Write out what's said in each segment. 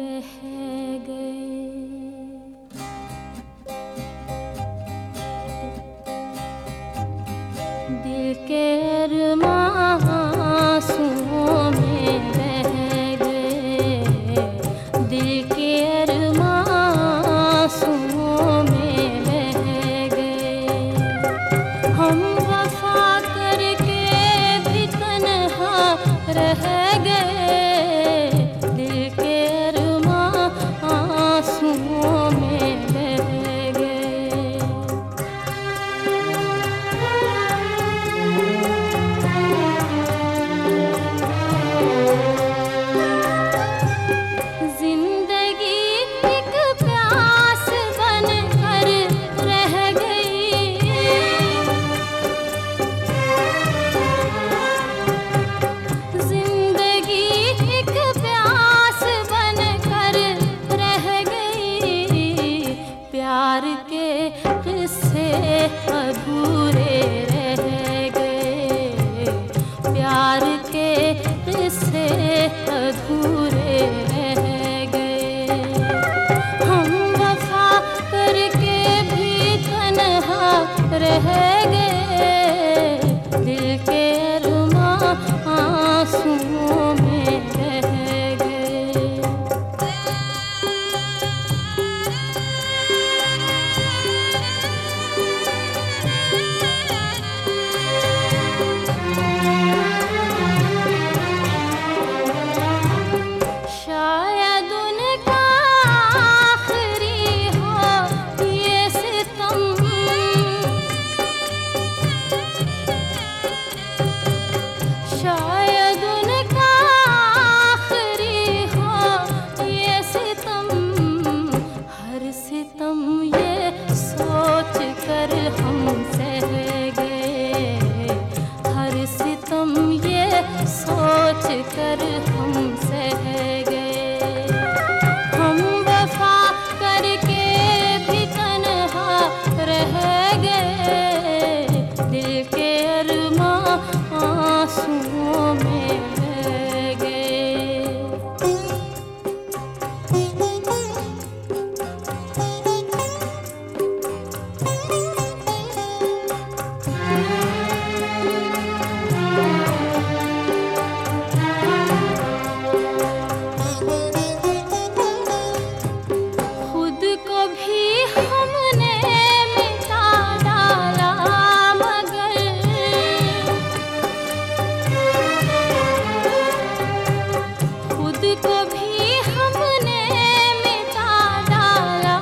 बह गए। दिल के अरमां आंसुओं में बह गए। दिल के अरमां आंसुओं में बह गए। हम वफा करके भी तन्हा रह गए। दिल के अरमां आंसुओं में बह गए। जिंदगी एक प्यास बनकर रह गई। जिंदगी एक प्यास बनकर रह गई। प्यार के किस्से अधूरे रह गए। प्यार के किस्से अधूरे रह गए। हम वफा करके भी तन्हा रह गए। दिल के अरमां आंसुओं में बह गए। शायद उनका आखिरी हो ये सितम। शायद उनका आखिरी हो ये सितम। हर सितम ये सोच कर हम सह गए। हर सितम ये सोच कर हम सह गए। हम वफा करके भी तन्हा रह गए। दिल के अरमां आंसुओं में बह गए। खुद को भी हमने मिटा डाला मगर खुद को भी हमने मिटा डाला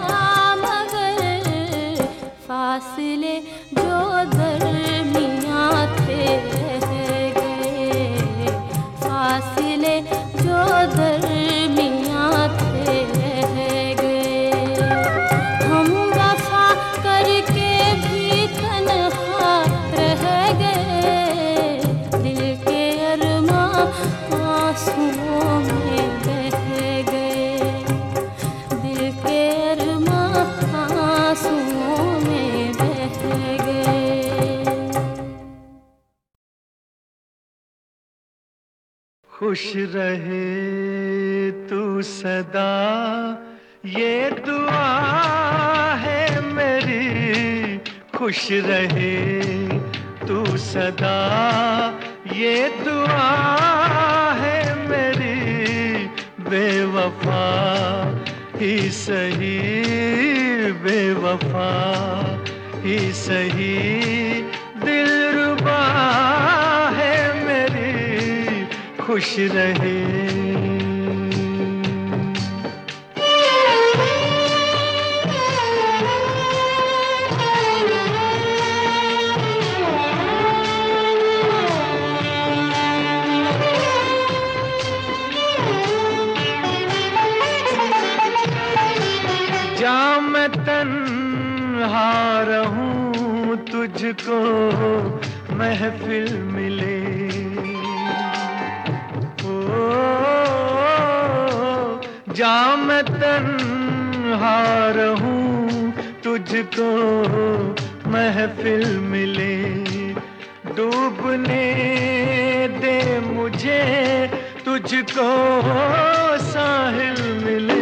मगर फासले जो दरमियां थे रह गए। फासले जो दरमियां थे रह गए। हम वफा करके भी तन्हा रह गए। दिल के अरमां आंसुओं में बह गए। दिल के अरमां आंसुओं में बह गए। खुश रहे तू सदा ये दुआ है मेरी। खुश रहे तू सदा ये दुआ है मेरी। बेवफा ही सही बेवफा ही सही दिलरुबा है मेरी। खुश रहे। जा मैं तन्हा रहूं तुझको महफिल मिले। ओ जा मैं तन्हा रहूं तुझको महफिल मिले। डूबने दे मुझे तुझको साहिल मिले।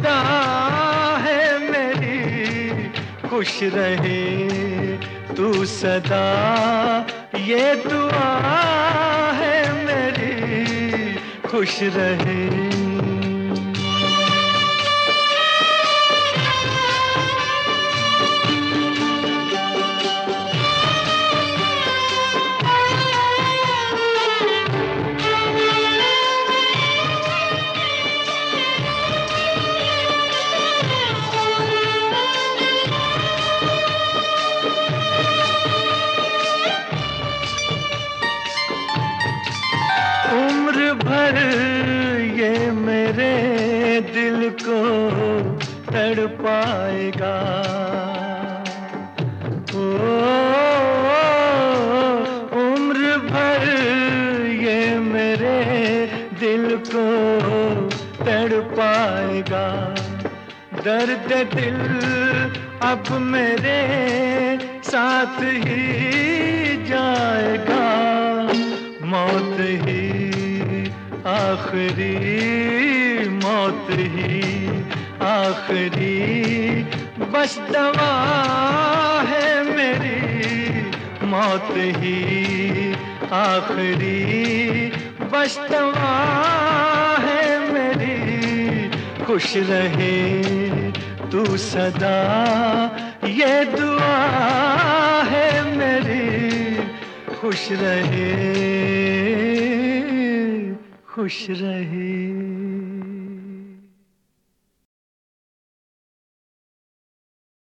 खुदा है मेरी, खुश रहे तू सदा, ये दुआ है मेरी, खुश रहे। उम्र भर ये मेरे दिल को तड़पाएगा, ओ उम्र भर ये मेरे दिल को तड़पाएगा। दर्द दिल अब मेरे साथ ही जाएगा, मौत ही आखिरी, मौत ही आखिरी बस दवा है मेरी, मौत ही आखिरी बस दवा है मेरी, खुश रहे तू सदा, ये दुआ है मेरी, खुश रहे, खुश रहे।